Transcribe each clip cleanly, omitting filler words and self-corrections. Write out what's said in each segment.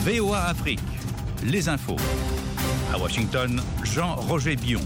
VOA Afrique, les infos. À Washington, Jean-Roger Bion.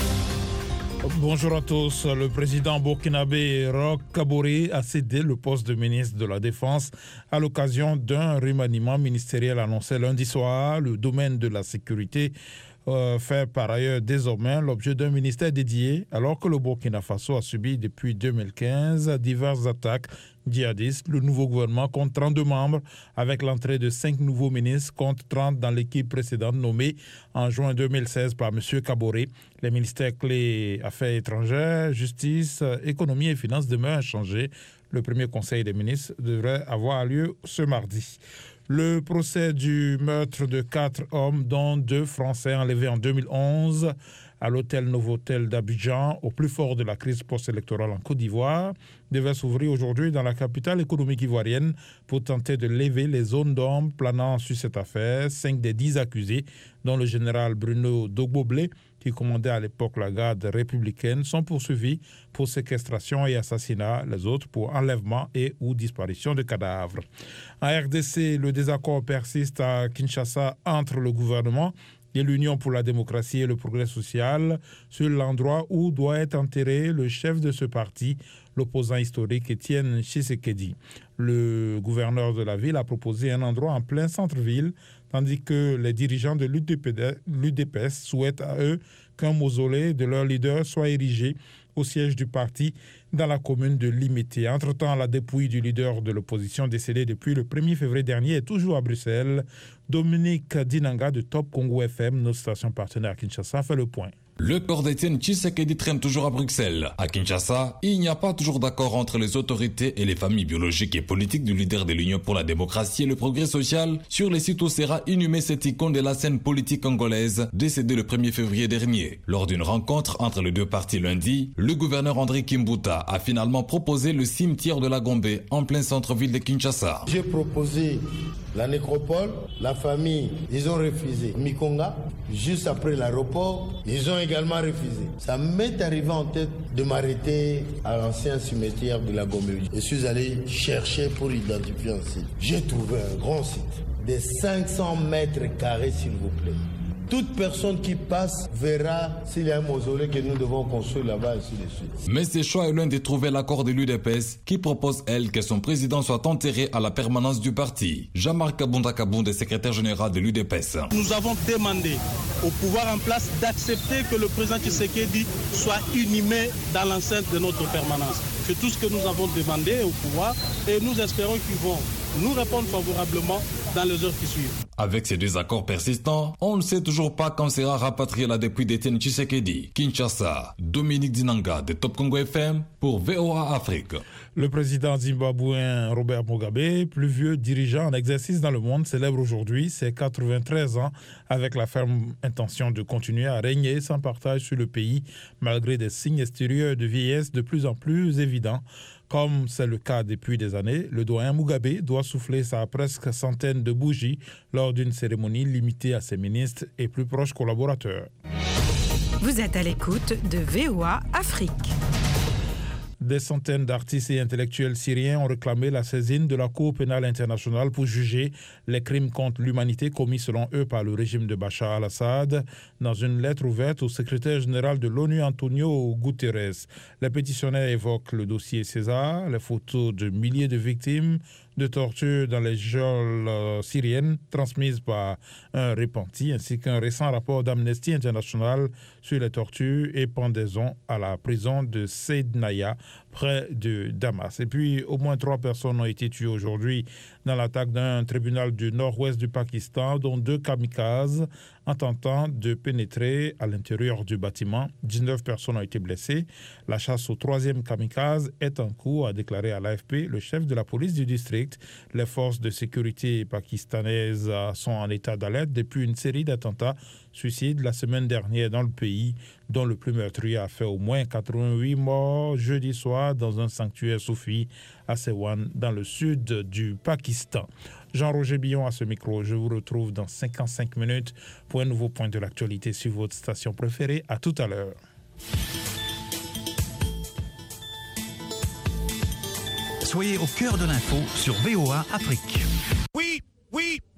Bonjour à tous. Le président burkinabé Roch Kaboré a cédé le poste de ministre de la Défense à l'occasion d'un remaniement ministériel annoncé lundi soir. Le domaine de la sécurité fait par ailleurs désormais l'objet d'un ministère dédié, alors que le Burkina Faso a subi depuis 2015 diverses attaques djihadistes. Le nouveau gouvernement compte 32 membres, avec l'entrée de 5 nouveaux ministres contre 30 dans l'équipe précédente nommée en juin 2016 par M. Kaboré. Les ministères clés Affaires étrangères, Justice, Économie et Finances demeurent inchangés. Le premier conseil des ministres devrait avoir lieu ce mardi. Le procès du meurtre de 4 hommes, dont 2 Français enlevés en 2011 à l'hôtel Novotel d'Abidjan, au plus fort de la crise post-électorale en Côte d'Ivoire, devait s'ouvrir aujourd'hui dans la capitale économique ivoirienne pour tenter de lever les zones d'ombre planant sur cette affaire. 5 des 10 accusés, dont le général Bruno Dogboblé, qui commandait à l'époque la garde républicaine, sont poursuivis pour séquestration et assassinat, les autres pour enlèvement et ou disparition de cadavres. En RDC, le désaccord persiste à Kinshasa entre le gouvernement et l'Union pour la démocratie et le progrès social sur l'endroit où doit être enterré le chef de ce parti, l'opposant historique Étienne Tshisekedi. Le gouverneur de la ville a proposé un endroit en plein centre-ville, tandis que les dirigeants de l'UDPS souhaitent à eux qu'un mausolée de leur leader soit érigé au siège du parti dans la commune de Limité. Entre-temps, la dépouille du leader de l'opposition décédé depuis le 1er février dernier est toujours à Bruxelles. Dominique Dinanga de Top Congo FM, notre station partenaire à Kinshasa, fait le point. Le corps d'Étienne Tshisekedi traîne toujours à Bruxelles. À Kinshasa, il n'y a pas toujours d'accord entre les autorités et les familles biologiques et politiques du leader de l'Union pour la démocratie et le progrès social sur les sites où sera inhumé cette icône de la scène politique congolaise, décédé le 1er février dernier. Lors d'une rencontre entre les deux partis lundi, le gouverneur André Kimbuta a finalement proposé le cimetière de la Gombe en plein centre-ville de Kinshasa. J'ai proposé la nécropole, la famille, ils ont refusé. Mikonga, juste après l'aéroport, ils ont également refusé. Ça m'est arrivé en tête de m'arrêter à l'ancien cimetière de la Gombe. Je suis allé chercher pour identifier un site. J'ai trouvé un grand site de 500 mètres carrés, s'il vous plaît. Toute personne qui passe verra s'il y a un mausolée que nous devons construire là-bas, ainsi de suite. Mais ce choix est loin de trouver l'accord de l'UDPS, qui propose, elle, que son président soit enterré à la permanence du parti. Jean-Marc Kabunda Kaboundé, secrétaire général de l'UDPS. Nous avons demandé au pouvoir en place d'accepter que le président Tshisekedi soit inhumé dans l'enceinte de notre permanence. C'est tout ce que nous avons demandé au pouvoir et nous espérons qu'ils vont nous répondre favorablement dans les heures qui suivent. Avec ces désaccords persistants, on ne sait toujours pas quand sera rapatriée la dépouille d'Étienne Tshisekedi. Kinshasa, Dominique Dinanga de Top Congo FM pour VOA Afrique. Le président zimbabwéen Robert Mugabe, plus vieux dirigeant en exercice dans le monde, célèbre aujourd'hui ses 93 ans avec la ferme intention de continuer à régner sans partage sur le pays, malgré des signes extérieurs de vieillesse de plus en plus évidents. Comme c'est le cas depuis des années, le doyen Mugabe doit souffler sa presque centaine de bougies lors d'une cérémonie limitée à ses ministres et plus proches collaborateurs. Vous êtes à l'écoute de VOA Afrique. Des centaines d'artistes et intellectuels syriens ont réclamé la saisine de la Cour pénale internationale pour juger les crimes contre l'humanité commis selon eux par le régime de Bachar al-Assad. Dans une lettre ouverte au secrétaire général de l'ONU, Antonio Guterres, les pétitionnaires évoquent le dossier César, les photos de milliers de victimes de torture dans les geôles syriennes transmises par un repenti, ainsi qu'un récent rapport d'Amnesty International sur les tortures et pendaisons à la prison de Seydnaya, près de Damas. Et puis, au moins 3 personnes ont été tuées aujourd'hui dans l'attaque d'un tribunal du nord-ouest du Pakistan, dont 2 kamikazes en tentant de pénétrer à l'intérieur du bâtiment. 19 personnes ont été blessées. La chasse au 3e kamikaze est en cours, a déclaré à l'AFP le chef de la police du district. Les forces de sécurité pakistanaises sont en état d'alerte depuis une série d'attentats suicides la semaine dernière dans le pays, dont le plus meurtrier a fait au moins 88 morts jeudi soir dans un sanctuaire soufi à Sewan, dans le sud du Pakistan. Jean-Roger Bion à ce micro. Je vous retrouve dans 55 minutes pour un nouveau point de l'actualité sur votre station préférée. À tout à l'heure. Soyez au cœur de l'info sur VOA Afrique. Oui,